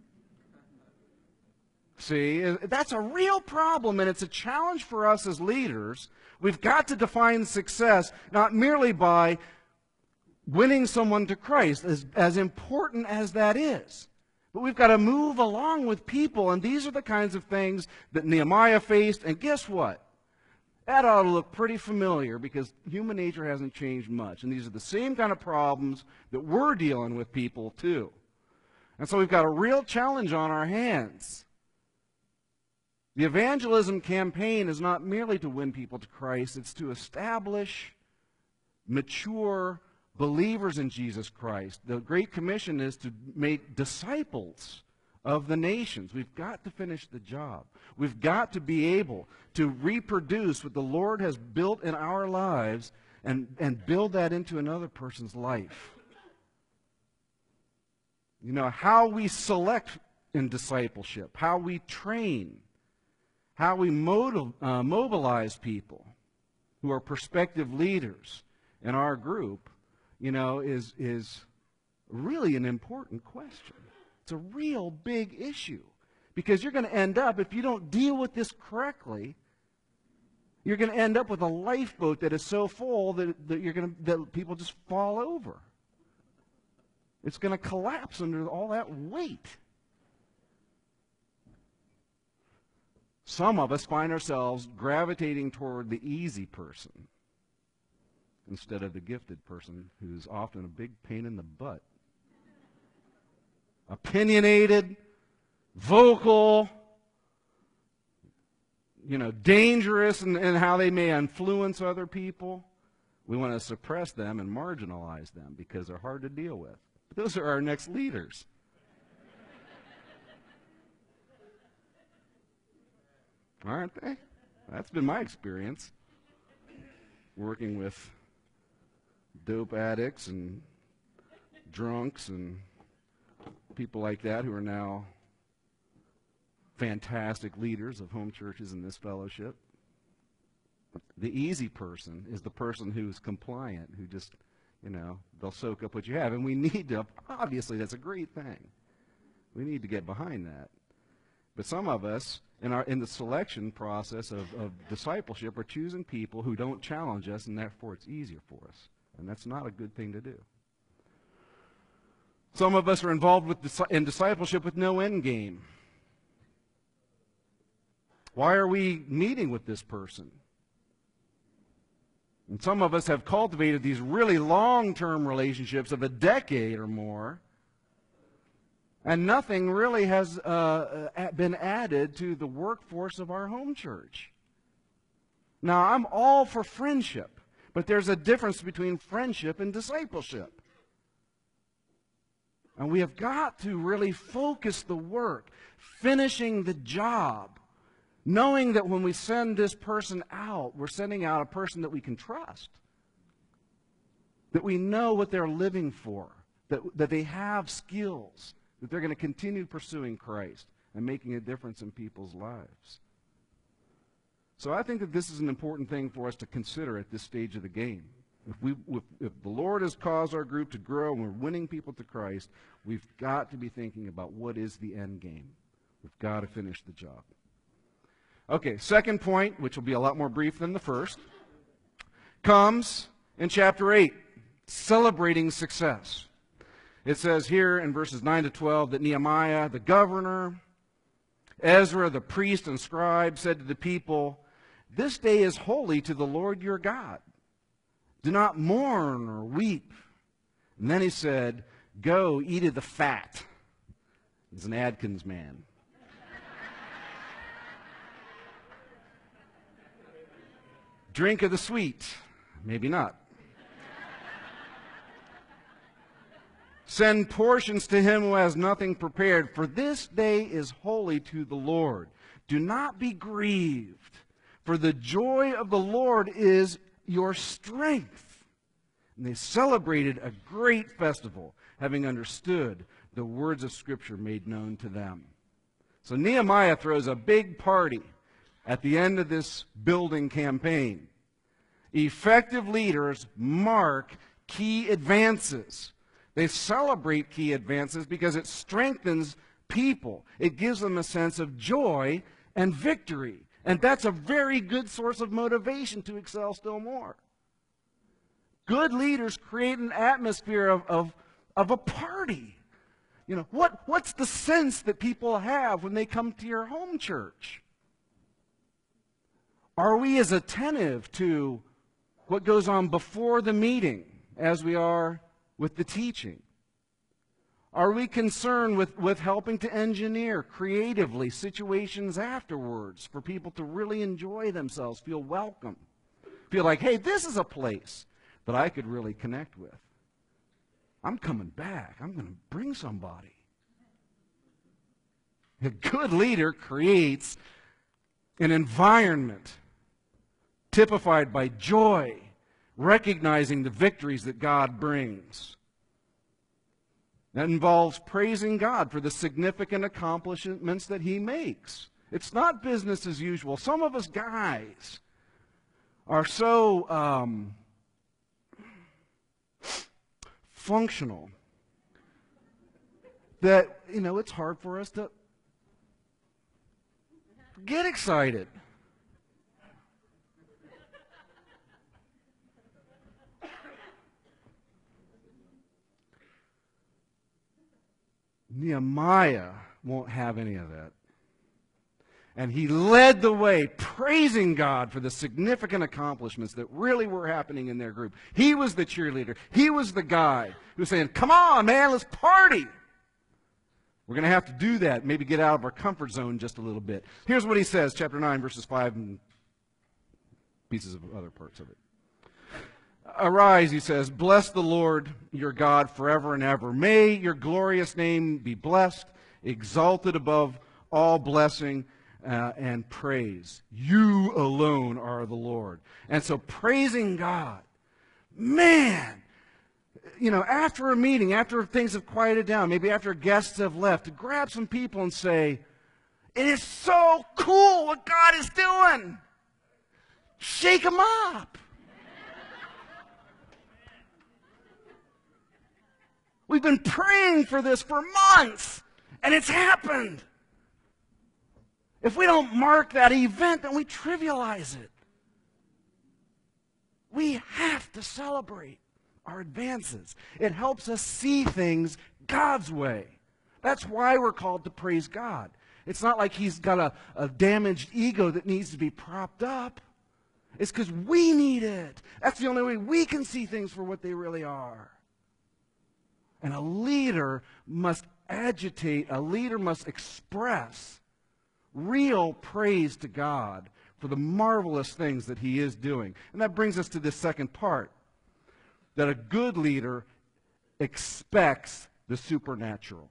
See, that's a real problem, and it's a challenge for us as leaders. We've got to define success not merely by winning someone to Christ, as important as that is. But we've got to move along with people, and these are the kinds of things that Nehemiah faced, and guess what? That ought to look pretty familiar because human nature hasn't changed much, and these are the same kind of problems that we're dealing with people too. And so we've got a real challenge on our hands. The evangelism campaign is not merely to win people to Christ, it's to establish mature believers in Jesus Christ. The Great Commission is to make disciples of the nations. We've got to finish the job. We've got to be able to reproduce what the Lord has built in our lives and build that into another person's life. How we select in discipleship, how we train, how we mobilize people who are prospective leaders in our group, is really an important question. It's a real big issue because you're going to end up, if you don't deal with this correctly, you're going to end up with a lifeboat that is so full that people just fall over. It's going to collapse under all that weight. Some of us find ourselves gravitating toward the easy person instead of the gifted person who's often a big pain in the butt. opinionated, vocal, dangerous in how they may influence other people. We want to suppress them and marginalize them because they're hard to deal with. But those are our next leaders. Aren't they? That's been my experience, working with dope addicts and drunks and people like that who are now fantastic leaders of home churches in this fellowship. The easy person is the person who's compliant, who just, they'll soak up what you have. And we need to, obviously that's a great thing. We need to get behind that. But some of us, in the selection process of discipleship, are choosing people who don't challenge us, and therefore it's easier for us. And that's not a good thing to do. Some of us are involved in discipleship with no end game. Why are we meeting with this person? And some of us have cultivated these really long-term relationships of a decade or more, and nothing really has been added to the workforce of our home church. Now, I'm all for friendship, but there's a difference between friendship and discipleship. And we have got to really focus the work, finishing the job, knowing that when we send this person out, we're sending out a person that we can trust, that we know what they're living for, that they have skills, that they're going to continue pursuing Christ and making a difference in people's lives. So I think that this is an important thing for us to consider at this stage of the game. If the Lord has caused our group to grow and we're winning people to Christ, we've got to be thinking about what is the end game. We've got to finish the job. Okay, second point, which will be a lot more brief than the first, comes in chapter 8, celebrating success. It says here in verses 9 to 12 that Nehemiah, the governor, Ezra, the priest and scribe, said to the people, "This day is holy to the Lord your God. Do not mourn or weep." And then he said, "Go, eat of the fat." He's an Adkins man. "Drink of the sweet." Maybe not. "Send portions to him who has nothing prepared, for this day is holy to the Lord. Do not be grieved, for the joy of the Lord is your strength." And they celebrated a great festival, having understood the words of Scripture made known to them. So Nehemiah throws a big party at the end of this building campaign. Effective leaders mark key advances. They celebrate key advances because it strengthens people. It gives them a sense of joy and victory. And that's a very good source of motivation to excel still more. Good leaders create an atmosphere of a party. What's the sense that people have when they come to your home church? Are we as attentive to what goes on before the meeting as we are with the teaching? Are we concerned with helping to engineer creatively situations afterwards for people to really enjoy themselves, feel welcome, feel like, hey, this is a place that I could really connect with. I'm coming back. I'm going to bring somebody. A good leader creates an environment typified by joy, recognizing the victories that God brings. That involves praising God for the significant accomplishments that He makes. It's not business as usual. Some of us guys are so functional that, it's hard for us to get excited. Nehemiah won't have any of that. And he led the way, praising God for the significant accomplishments that really were happening in their group. He was the cheerleader. He was the guy who was saying, "Come on, man, let's party." We're going to have to do that, maybe get out of our comfort zone just a little bit. Here's what he says, chapter 9, verses 5 and pieces of other parts of it. Arise, he says, bless the Lord your God forever and ever. May your glorious name be blessed, exalted above all blessing and praise. You alone are the Lord. And so praising God, man, you know, after a meeting, after things have quieted down, maybe after guests have left, to grab some people and say, it is so cool what God is doing. Shake them up. We've been praying for this for months, and it's happened. If we don't mark that event, then we trivialize it. We have to celebrate our advances. It helps us see things God's way. That's why we're called to praise God. It's not like he's got a damaged ego that needs to be propped up. It's because we need it. That's the only way we can see things for what they really are. And a leader must agitate, a leader must express real praise to God for the marvelous things that he is doing. And that brings us to this second part, that a good leader expects the supernatural.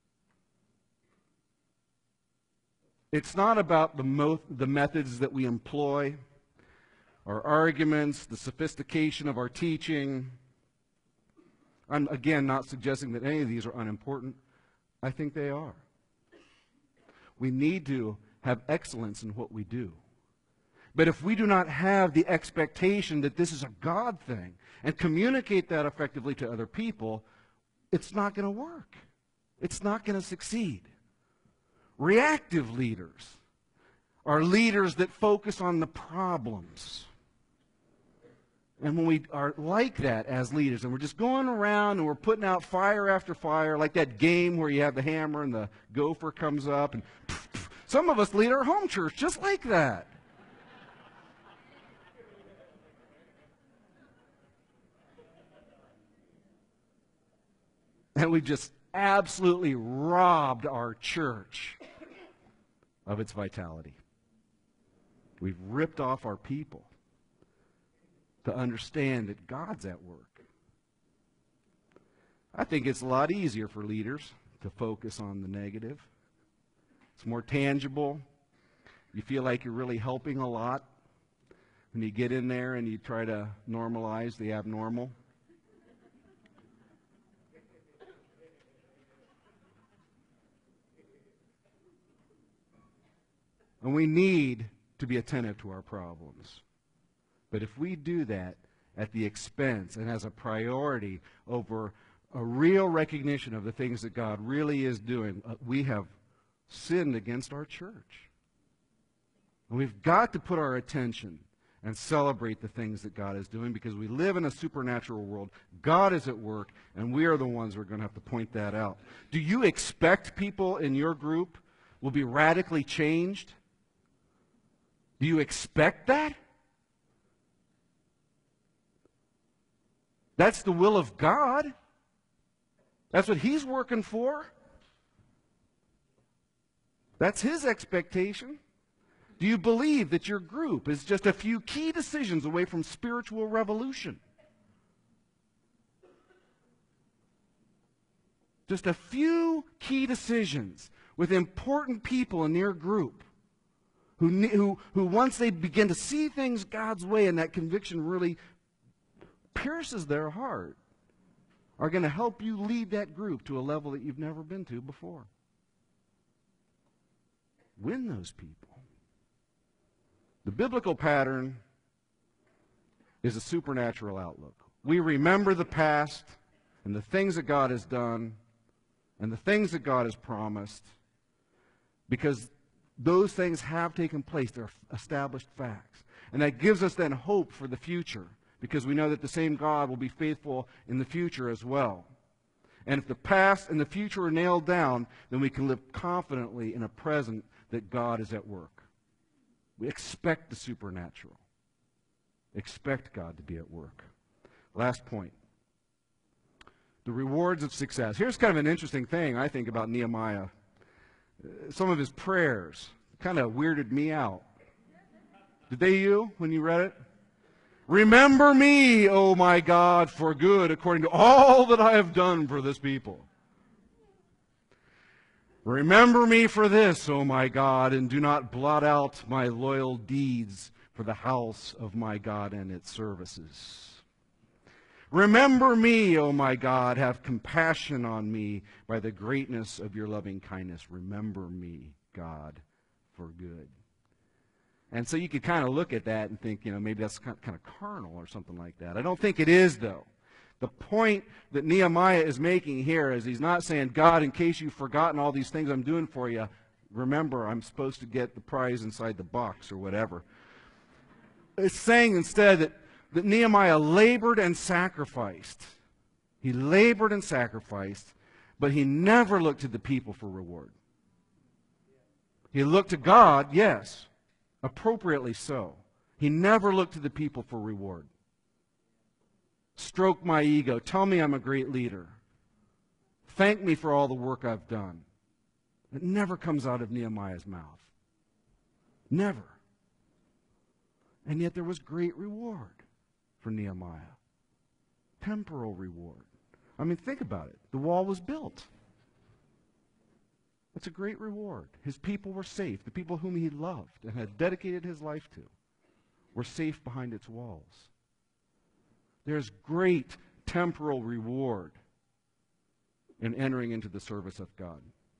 It's not about the methods that we employ, our arguments, the sophistication of our teaching. I'm, again, not suggesting that any of these are unimportant. I think they are. We need to have excellence in what we do. But if we do not have the expectation that this is a God thing and communicate that effectively to other people, it's not going to work. It's not going to succeed. Reactive leaders are leaders that focus on the problems. And when we are like that as leaders, and we're just going around and we're putting out fire after fire, like that game where you have the hammer and the gopher comes up, and pff, pff. Some of us lead our home church just like that. And we've just absolutely robbed our church of its vitality. We've ripped off our people to understand that God's at work. I think it's a lot easier for leaders to focus on the negative. It's more tangible. You feel like you're really helping a lot when you get in there and you try to normalize the abnormal. And we need to be attentive to our problems. But if we do that at the expense and as a priority over a real recognition of the things that God really is doing, we have sinned against our church. And we've got to put our attention and celebrate the things that God is doing, because we live in a supernatural world. God is at work, and we are the ones who are going to have to point that out. Do you expect people in your group will be radically changed? Do you expect that? That's the will of God. That's what he's working for. That's his expectation. Do you believe that your group is just a few key decisions away from spiritual revolution? Just a few key decisions with important people in your group who once they begin to see things God's way and that conviction really pierces their heart, are going to help you lead that group to a level that you've never been to before. Win those people. The biblical pattern is a supernatural outlook. We remember the past and the things that God has done and the things that God has promised, because those things have taken place. They're established facts. And that gives us then hope for the future, because we know that the same God will be faithful in the future as well. And if the past and the future are nailed down, then we can live confidently in a present that God is at work. We expect the supernatural. Expect God to be at work. Last point. The rewards of success. Here's kind of an interesting thing, I think, about Nehemiah. Some of his prayers kind of weirded me out. Did they you when you read it? Remember me, O my God, for good, according to all that I have done for this people. Remember me for this, O my God, and do not blot out my loyal deeds for the house of my God and its services. Remember me, O my God, have compassion on me by the greatness of your loving kindness. Remember me, God, for good. And so you could kind of look at that and think, maybe that's kind of carnal or something like that. I don't think it is, though. The point that Nehemiah is making here is he's not saying, God, in case you've forgotten all these things I'm doing for you, remember I'm supposed to get the prize inside the box or whatever. It's saying instead that Nehemiah labored and sacrificed. He labored and sacrificed, but he never looked to the people for reward. He looked to God, yes, appropriately so. He never looked to the people for reward. Stroke my ego. Tell me I'm a great leader. Thank me for all the work I've done. It never comes out of Nehemiah's mouth. Never. And yet there was great reward for Nehemiah. Temporal reward. I mean, think about it. The wall was built. That's a great reward. His people were safe. The people whom he loved and had dedicated his life to were safe behind its walls. There's great temporal reward in entering into the service of God.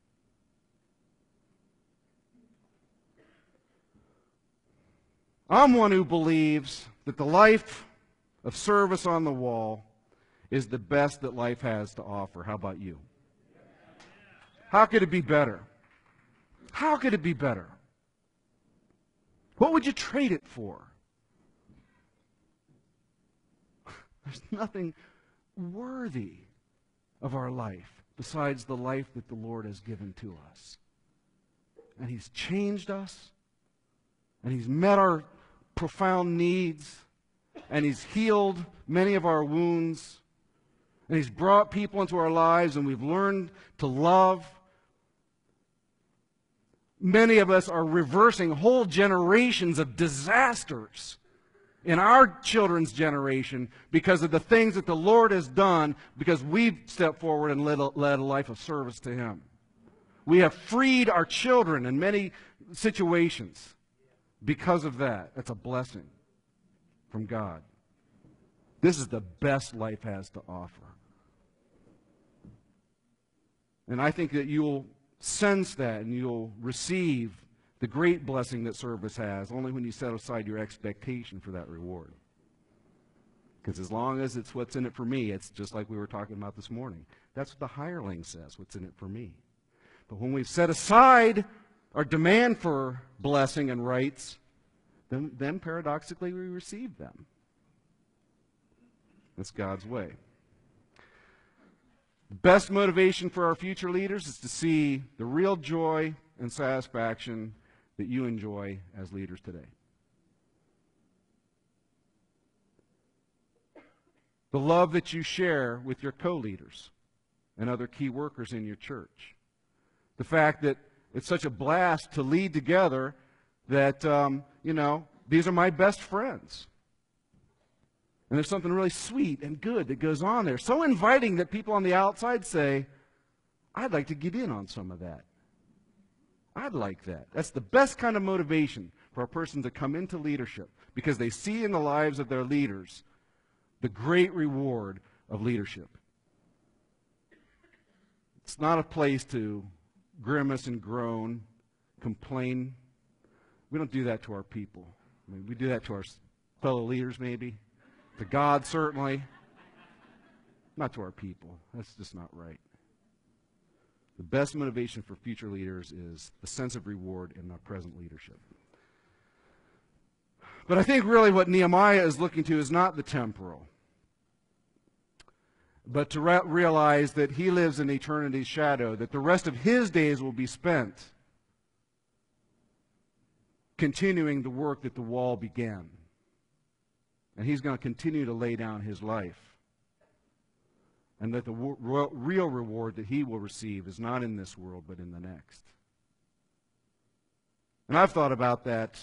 I'm one who believes that the life of service on the wall is the best that life has to offer. How about you? How could it be better? How could it be better? What would you trade it for? There's nothing worthy of our life besides the life that the Lord has given to us. And He's changed us, and He's met our profound needs, and He's healed many of our wounds, and He's brought people into our lives, and we've learned to love. Many of us are reversing whole generations of disasters in our children's generation because of the things that the Lord has done, because we've stepped forward and led a life of service to Him. We have freed our children in many situations because of that. That's a blessing from God. This is the best life has to offer. And I think that you'll sense that and you'll receive the great blessing that service has only when you set aside your expectation for that reward. Because as long as it's what's in it for me, it's just like we were talking about this morning. That's what the hireling says, what's in it for me. But when we've set aside our demand for blessing and rights, then paradoxically we receive them. That's God's way. The best motivation for our future leaders is to see the real joy and satisfaction that you enjoy as leaders today. The love that you share with your co-leaders and other key workers in your church. The fact that it's such a blast to lead together that, these are my best friends. And there's something really sweet and good that goes on there. So inviting that people on the outside say, I'd like to get in on some of that. I'd like that. That's the best kind of motivation for a person to come into leadership, because they see in the lives of their leaders the great reward of leadership. It's not a place to grimace and groan, complain. We don't do that to our people. I mean, we do that to our fellow leaders maybe, to God certainly, not to our people. That's just not right. The best motivation for future leaders is the sense of reward in our present leadership. But I think really what Nehemiah is looking to is not the temporal, but to realize that he lives in eternity's shadow, that the rest of his days will be spent continuing the work that the wall began. And he's going to continue to lay down his life and that the real reward that he will receive is not in this world, but in the next. And I've thought about that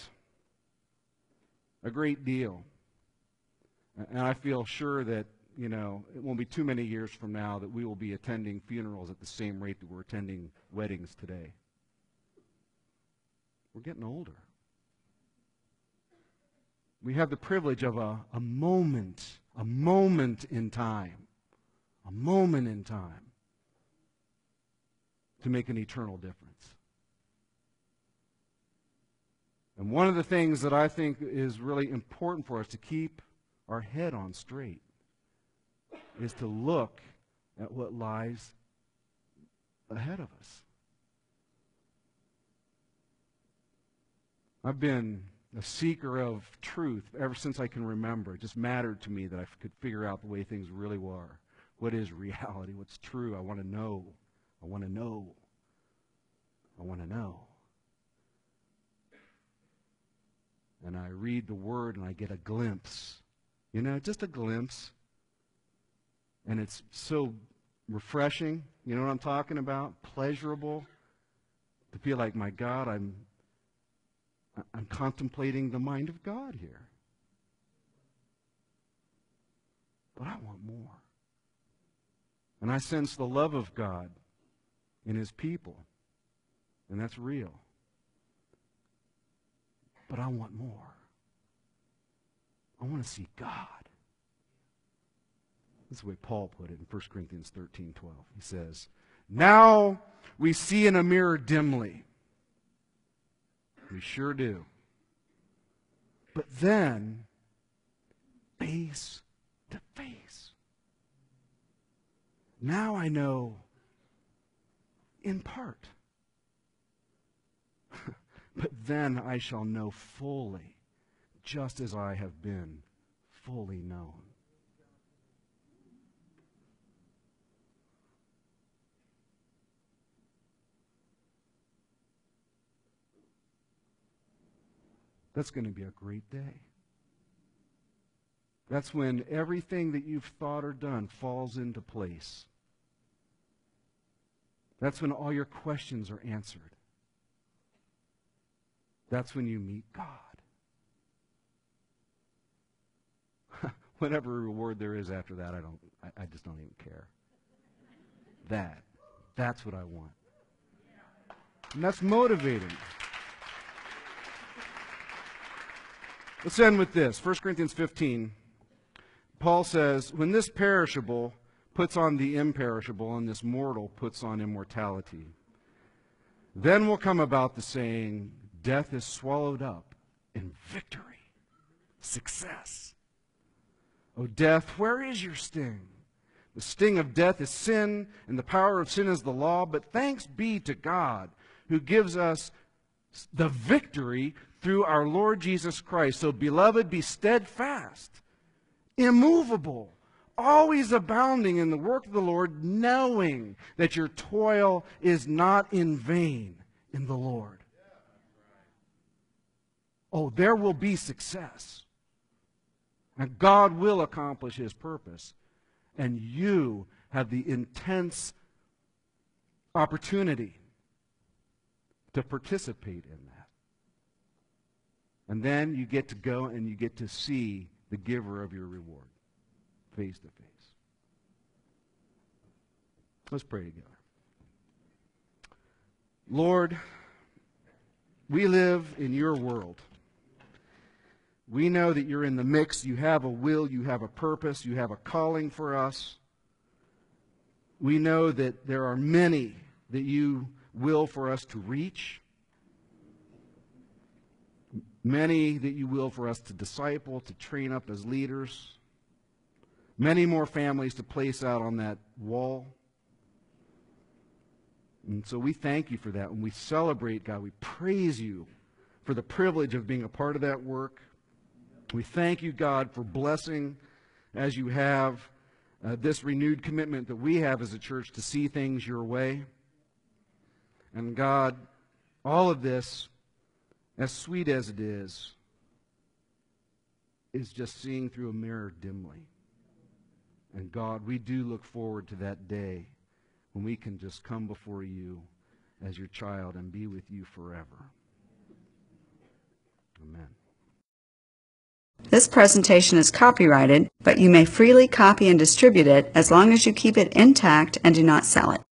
a great deal. And I feel sure that, it won't be too many years from now that we will be attending funerals at the same rate that we're attending weddings today. We're getting older. We have the privilege of a moment in time, to make an eternal difference. And one of the things that I think is really important for us to keep our head on straight is to look at what lies ahead of us. I've been a seeker of truth ever since I can remember. It just mattered to me that I could figure out the way things really were. What is reality? What's true? I want to know. I want to know. I want to know. And I read the Word and I get a glimpse. Just a glimpse. And it's so refreshing. You know what I'm talking about? Pleasurable. To feel like, my God, I'm contemplating the mind of God here. But I want more. And I sense the love of God in His people. And that's real. But I want more. I want to see God. This is the way Paul put it in 1 Corinthians 13:12. He says, "Now we see in a mirror dimly." We sure do. But then, face to face. Now I know in part. But then I shall know fully, just as I have been fully known. That's going to be a great day. That's when everything that you've thought or done falls into place. That's when all your questions are answered. That's when you meet God. Whatever reward there is after that, I just don't even care. That's what I want. And that's motivating. Let's end with this. 1 Corinthians 15. Paul says, "When this perishable puts on the imperishable, and this mortal puts on immortality, then will come about the saying, death is swallowed up in victory." Success. "O death, where is your sting? The sting of death is sin, and the power of sin is the law. But thanks be to God, who gives us the victory through our Lord Jesus Christ. So, beloved, be steadfast, immovable, always abounding in the work of the Lord, knowing that your toil is not in vain in the Lord." Oh, there will be success. And God will accomplish His purpose. And you have the intense opportunity to participate in that. And then you get to go and you get to see the giver of your reward face to face. Let's pray together. Lord, we live in your world. We know that you're in the mix. You have a will, you have a purpose, you have a calling for us. We know that there are many that you will for us to reach. Many that you will for us to disciple, to train up as leaders. Many more families to place out on that wall. And so we thank you for that. When we celebrate, God, we praise you for the privilege of being a part of that work. We thank you, God, for blessing, as you have, this renewed commitment that we have as a church to see things your way. And God, all of this, as sweet as it is just seeing through a mirror dimly. And God, we do look forward to that day when we can just come before you as your child and be with you forever. Amen. This presentation is copyrighted, but you may freely copy and distribute it as long as you keep it intact and do not sell it.